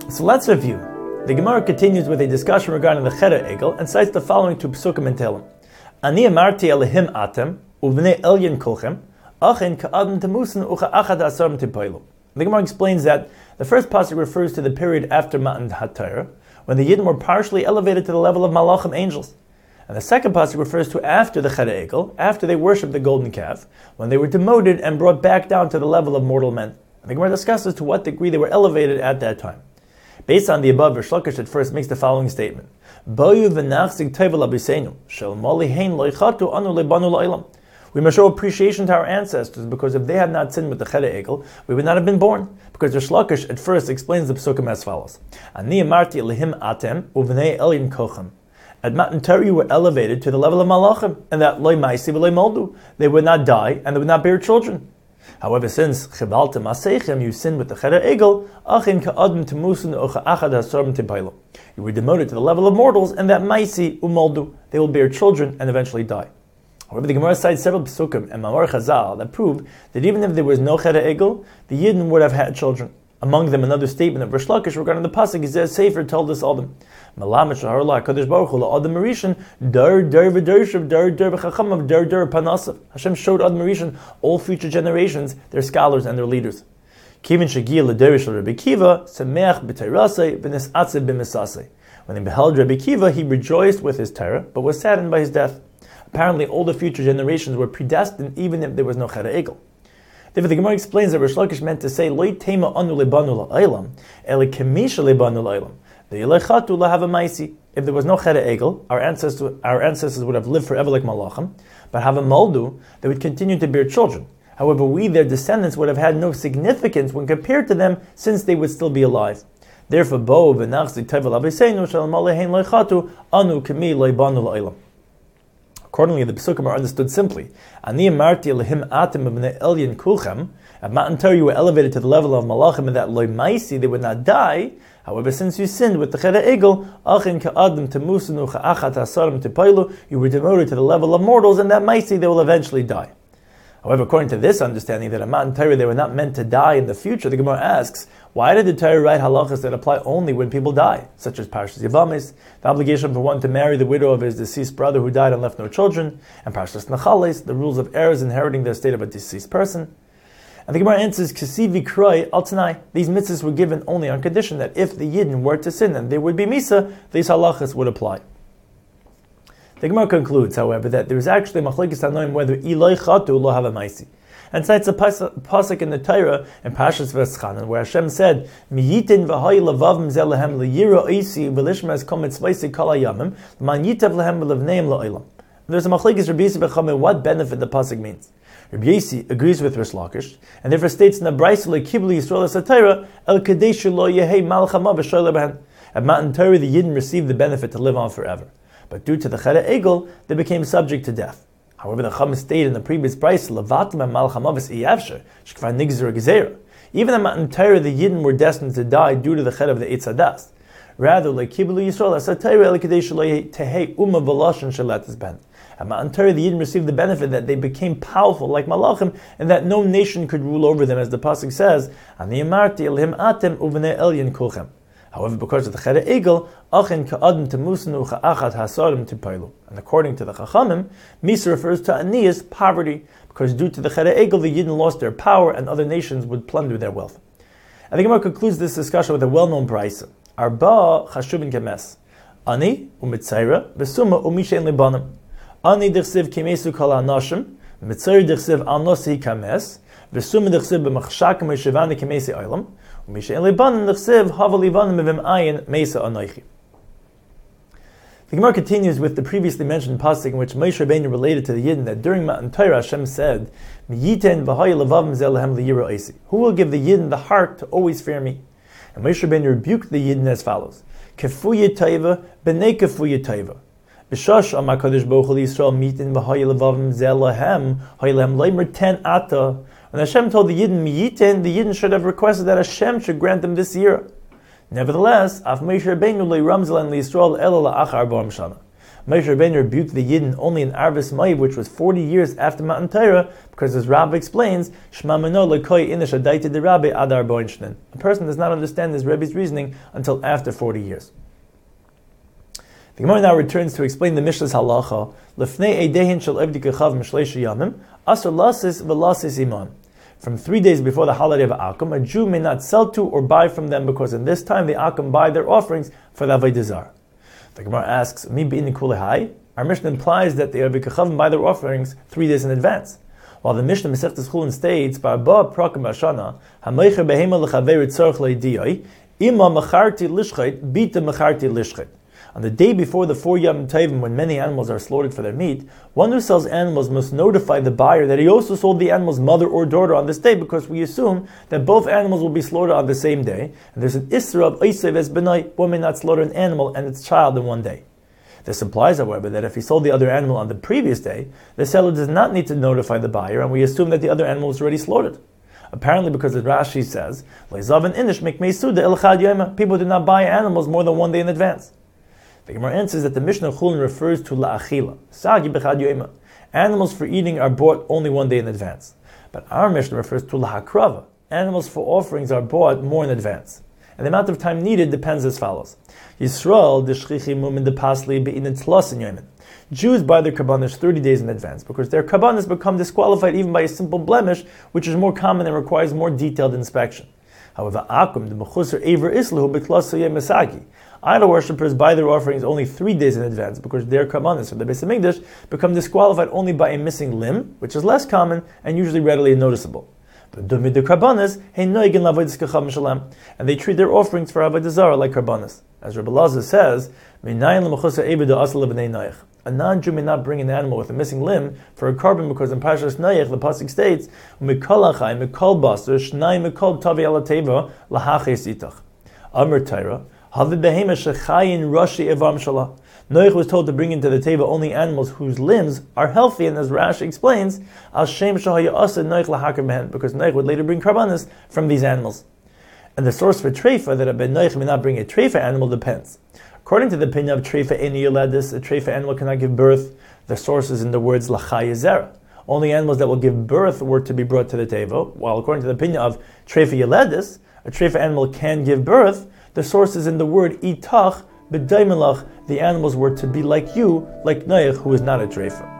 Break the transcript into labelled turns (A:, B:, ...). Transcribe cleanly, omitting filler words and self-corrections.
A: So let's review. The Gemara continues with a discussion regarding the Cheder Egel and cites the following two Pesukim in Tehillim. Ani amarti elehim atem, uvnei elyon kulchem, achin ka'adam temusin ucha achad asarim tipoilu. The Gemara explains that the first pasuk refers to the period after Matan HaTorah, when the Yidden were partially elevated to the level of Malachim angels. And the second pasuk refers to after the Cheder Egel, after they worshipped the golden calf, when they were demoted and brought back down to the level of mortal men. And the Gemara discusses to what degree they were elevated at that time. Based on the above, Rish Lakish at first makes the following statement: We must show appreciation to our ancestors, because if they had not sinned with the Cheder Egel, we would not have been born. Because Rish Lakish at first explains the Pesukim as follows: Ani amarti elehim atem uvnei elyon kochem. At Matan Torah you were elevated to the level of Malachim, and that loy maisi v'loy moldu, they would not die and they would not bear children. However, since chibaltem aseichem, you sinned with the Cheder Egel, achin ka'adam temusin ucha achad hasorim tipailu. You were demoted to the level of mortals, and that maisi umoldu, they will bear children and eventually die. However, the Gemara cites several Pesukim and Mamar Chazal that prove that even if there was no Cheder Egel, the Yidden would have had children. Among them, another statement of Rish Lakish regarding the pasuk is that Sefer told us all them. Malamet shaharla Kadosh Baruch Hu la'adam Marishan dar v'darshav dar v'chachamav dar panasav. Hashem showed Adam Marishan all future generations, their scholars and their leaders. Kivin shagia l'derish Rabbi Kiva semeach b'teirasei v'nisatze b'misasei. When they beheld Rabbi Kiva, he rejoiced with his Torah, but was saddened by his death. Apparently, all the future generations were predestined, even if there was no Cheder Egel. Therefore, the Gemara explains that Rish Lakish meant to say, Loi tema anu lebanu la'aylam, ele kemisha lebanu la'aylam, ve'ilechatu lahava maisi. If there was no Cheder Egel, our ancestors would have lived forever like Malachim, but have a moldu, they would continue to bear children. However, we, their descendants, would have had no significance when compared to them, since they would still be alive. Therefore, bo v'nachzik tevel abeseinu shel malehein leichatu anu kemi leibanu la'aylam. Accordingly, the Pesukim are understood simply. Ani amarti elehim atem b'nei elyon kulchem. At Matan Torah you were elevated to the level of Malachim, and that loy maisi, they would not die. However, since you sinned with the Cheder Egel, achin ka'adam temusinu cha'achat hasarim tipailu, you were demoted to the level of mortals, and that maisi, they will eventually die. However, according to this understanding that at Matan Torah they were not meant to die in the future, the Gemara asks, why did the Torah write halachas that apply only when people die, such as Parshas Yevamis, the obligation for one to marry the widow of his deceased brother who died and left no children, and Parshas Nachales, the rules of heirs inheriting the estate of a deceased person? And the Gemara answers, Kesivi Kroi al Tanai. These mitzvahs were given only on condition that if the Yidden were to sin and there would be Misa, these halachas would apply. The Gemara concludes, however, that there is actually machlekes hanoim whether iloi chatu lo hava maisi, and cites a pasuk in the Torah in Parshas V'eschanan where Hashem said, "Miyitin v'hay levavim zelehem liyira oisi v'lishmas kometz v'isi kol hayamim l'man yitav lehem v'levneim la'olam." There's a machlekes Rabbi Yossi b'Chachamim what benefit the pasuk means. Rabbi Yossi agrees with Rish Lakish and therefore states in the Brayso lekibli Yisrael esatayra el kadeshu lo yehei malchama v'shoyle b'hen. At Matan Torah the Yidden received the benefit to live on forever. But due to the Cheder Egel, they became subject to death. However, the Chacham stated in the previous price, even at Matan Torah, the Yidden were destined to die due to the Cheder of the Eitz Hadas. Rather, like Kibulu Yisrael, at Matan Torah, the Yidden received the benefit that they became powerful like Malachim, and that no nation could rule over them, as the pasuk says, Ani amarti elehim atem uvnei elyon kulchem. However, because of the Cheder Egel, achin ka'adam temusinu cha'achat hasarim tipailu. And according to the Chachamim, Misa refers to aniyas, poverty, because due to the Cheder Egel, the Yidden lost their power and other nations would plunder their wealth. And the Gemara concludes this discussion with a well-known brayso. Arba chashuvin kemes. Ani u'mitzayra, v'suma u'mishein libanim. Ani dichsiv kimesu kol ha'anashim, v'mitzayra dichsiv al nosi kames, v'suma dichsiv b'machshakim v'shivani kemesi oilam, the Gemara continues with the previously mentioned pasuk in which Moshe Rabbeinu related to the Yidden that during Matan Torah Hashem said, Who will give the Yidden the heart to always fear me? And Moshe Rabbeinu rebuked the Yidden as follows: Kefuye taiva b'nei kefuye taiva. B'shash amar Kadosh Baruch Hu Yisrael mitin v'haya levavim zelahem haylehem leimer ten ata. When Hashem told the Yidden miyitin, the Yidden should have requested that Hashem should grant them this year. Nevertheless, Af Moshe Rabbeinu le'ramzel and le'Yisrael ela la'achar 40 shana. Moshe Rabbeinu rebuked the Yidden only in Arvis Ma'av, which was 40 years after Matan Torah, because as Rav explains, Shema Meno Lekoi Inish Adaiti de Rabbi Adar Boinshnin. A person does not understand his Rebbe's reasoning until after 40 years. The Gemara now returns to explain the Mishnah's halacha. Lefnei eidehin shel evdi kechav mishleisha yamim, asur lasis v'lasis iman. From 3 days before the holiday of Akum, a Jew may not sell to or buy from them, because in this time the Akum buy their offerings for the Avodah Zarah. The Gemara asks, Mi b'ini kulehai? Our Mishnah implies that the Evdi Kechavim buy their offerings 3 days in advance. While the Mishnah Masechtas Chulin states, Ba'arba prakim b'ashana, hamaycher behema l'chaverit tzorch le'idiyai, ima macharti lishchait, bita macharti lishchait. On the day before the 4 Yom Tovim, when many animals are slaughtered for their meat, one who sells animals must notify the buyer that he also sold the animal's mother or daughter on this day, because we assume that both animals will be slaughtered on the same day, and there's an Isra of Eisev es Benai, one may not slaughter an animal and its child in one day. This implies, however, that if he sold the other animal on the previous day, the seller does not need to notify the buyer, and we assume that the other animal was already slaughtered. Apparently, because as Rashi says, people do not buy animals more than 1 day in advance. The Gemara answers that the Mishnah Chulin refers to la'achila, sagi b'chad yoyma. Animals for eating are bought only 1 day in advance. But our Mishnah refers to lahakrava. Animals for offerings are bought more in advance. And the amount of time needed depends as follows. Yisrael d'shchichim u'min depasli be'inin tlosin yoymin. Jews buy their kabbanis 30 days in advance, because their kabbanis become disqualified even by a simple blemish, which is more common and requires more detailed inspection. However, akum the mechusar aver islahu b'tlosa yemesagi. Idol worshippers buy their offerings only 3 days in advance, because their kabbanis or the Beis Hamikdash become disqualified only by a missing limb, which is less common and usually readily noticeable. And they treat their offerings for Avodah Zarah like karbanis. As Rebbe Lazar says, a non-Jew may not bring an animal with a missing limb for a carbon, because in Parshas Noach the pasuk states, Amr Torah. Noach was told to bring into the table only animals whose limbs are healthy, and as Rashi explains, because Noach would later bring karbanis from these animals. And the source for treifa, that a ben Noach may not bring a treifa animal, depends. According to the opinion of treifa eni yoledis, a treifa animal cannot give birth. The source is in the words lachai zera. Only animals that will give birth were to be brought to the table, while according to the opinion of treifa yoledis, a treifa animal can give birth. The source is in the word itach b'daimelach. The animals were to be like you, like Noach, who is not a treifa.